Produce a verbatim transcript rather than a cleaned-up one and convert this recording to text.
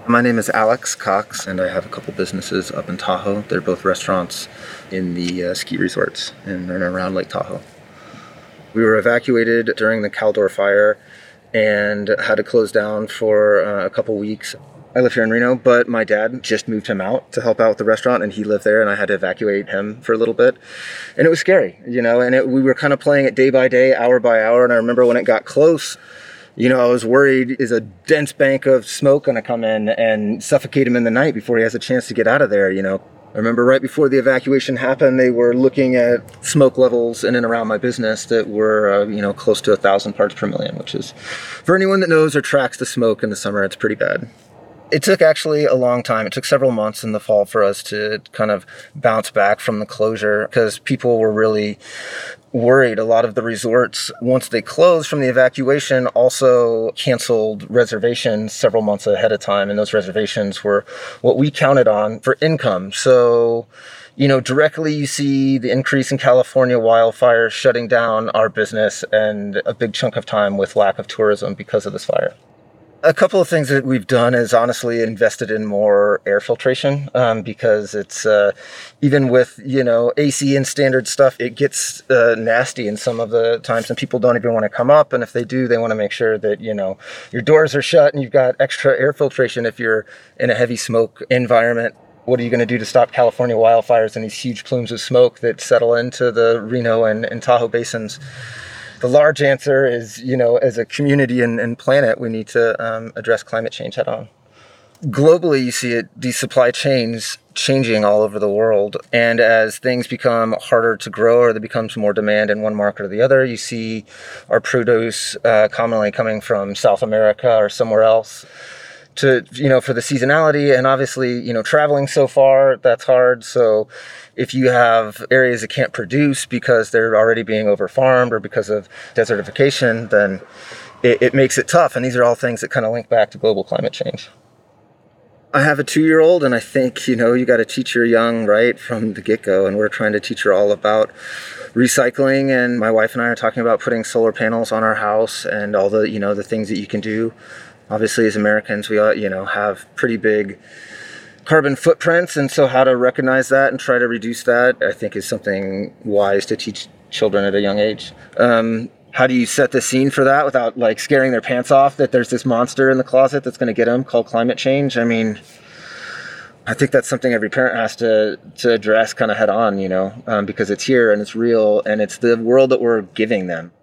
My name is Alex Cox, and I have a couple businesses up in Tahoe. They're both restaurants in the uh, ski resorts in and around Lake Tahoe. We were evacuated during the Caldor fire and had to close down for uh, a couple weeks. I live here in Reno, but my dad just moved him out to help out with the restaurant, and he lived there, and I had to evacuate him for a little bit. And it was scary, you know, and it, we were kind of playing it day by day, hour by hour, and I remember when it got close, you know, I was worried, is a dense bank of smoke going to come in and suffocate him in the night before he has a chance to get out of there, you know? I remember right before the evacuation happened, they were looking at smoke levels in and around my business that were, uh, you know, close to a thousand parts per million, which is, for anyone that knows or tracks the smoke in the summer, it's pretty bad. It took actually a long time. It took several months in the fall for us to kind of bounce back from the closure because people were really worried. A lot of the resorts, once they closed from the evacuation, also canceled reservations several months ahead of time. And those reservations were what we counted on for income. So, you know, directly you see the increase in California wildfires shutting down our business and a big chunk of time with lack of tourism because of this fire. A couple of things that we've done is honestly invested in more air filtration um, because it's uh, even with, you know, A C and standard stuff, it gets uh, nasty in some of the times and people don't even want to come up. And if they do, they want to make sure that, you know, your doors are shut and you've got extra air filtration if you're in a heavy smoke environment. What are you going to do to stop California wildfires and these huge plumes of smoke that settle into the Reno and, and Tahoe basins? The large answer is, you know, as a community and, and planet, we need to um, address climate change head on. Globally, you see it, these supply chains changing all over the world. And as things become harder to grow or there becomes more demand in one market or the other, you see our produce uh, commonly coming from South America or somewhere else to, you know, for the seasonality. And obviously, you know, traveling so far, that's hard. So if you have areas that can't produce because they're already being overfarmed or because of desertification, then it, it makes it tough. And these are all things that kind of link back to global climate change. I have a two-year-old, and I think, you know, you got to teach her young, right, from the get-go. And we're trying to teach her all about recycling. And my wife and I are talking about putting solar panels on our house and all the, you know, the things that you can do. Obviously, as Americans, we, you know, have pretty big carbon footprints, and so how to recognize that and try to reduce that, I think, is something wise to teach children at a young age. Um, how do you set the scene for that without like scaring their pants off that there's this monster in the closet that's going to get them called climate change? I mean, I think that's something every parent has to to address kind of head on, you know, um, because it's here and it's real and it's the world that we're giving them.